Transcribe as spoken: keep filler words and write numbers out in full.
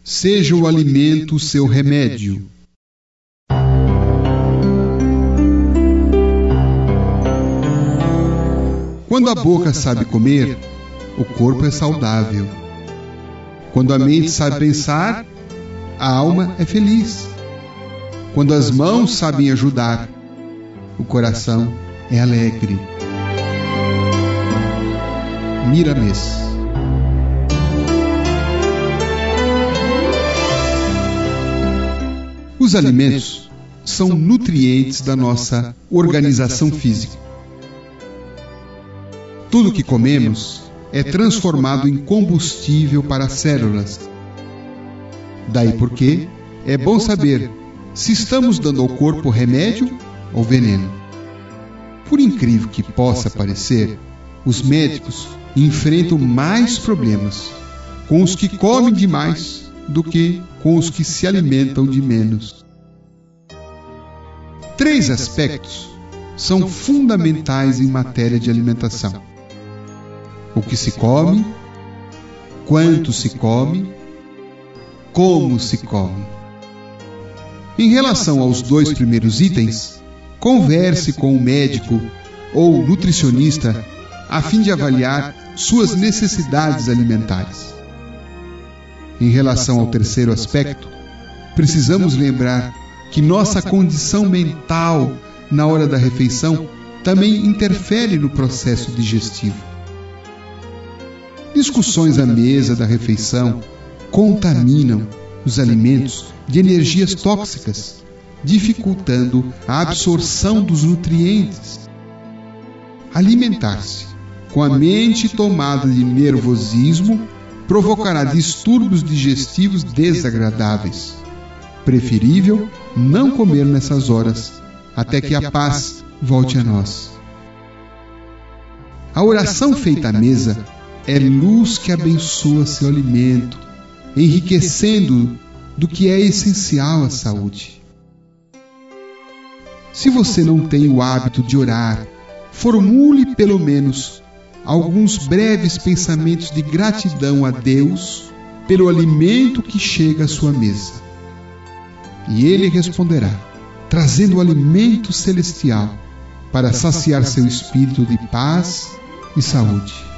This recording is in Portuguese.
seja o alimento o seu remédio. Quando a boca sabe comer, o corpo é saudável. Quando a mente sabe pensar, a alma é feliz. Quando as mãos sabem ajudar, o coração é alegre. Miramês. Os alimentos são nutrientes da nossa organização física. Tudo que comemos é transformado em combustível para as células. Daí porque é bom saber se estamos dando ao corpo remédio ou veneno. Por incrível que possa parecer, os médicos enfrentam mais problemas com os que comem demais do que com os que se alimentam de menos. Três aspectos são fundamentais em matéria de alimentação: o que se come, quanto se come, como se come. Em relação aos dois primeiros itens, converse com o médico ou nutricionista a fim de avaliar suas necessidades alimentares. Em relação ao terceiro aspecto, precisamos lembrar que nossa condição mental na hora da refeição também interfere no processo digestivo. Discussões à mesa da refeição contaminam os alimentos de energias tóxicas, dificultando a absorção dos nutrientes. Alimentar-se com a mente tomada de nervosismo provocará distúrbios digestivos desagradáveis. Preferível não comer nessas horas, até que a paz volte a nós. A oração feita à mesa é luz que abençoa seu alimento, enriquecendo do que é essencial à saúde. Se você não tem o hábito de orar, formule pelo menos alguns breves pensamentos de gratidão a Deus pelo alimento que chega à sua mesa. E Ele responderá, trazendo o alimento celestial para saciar seu espírito de paz e saúde.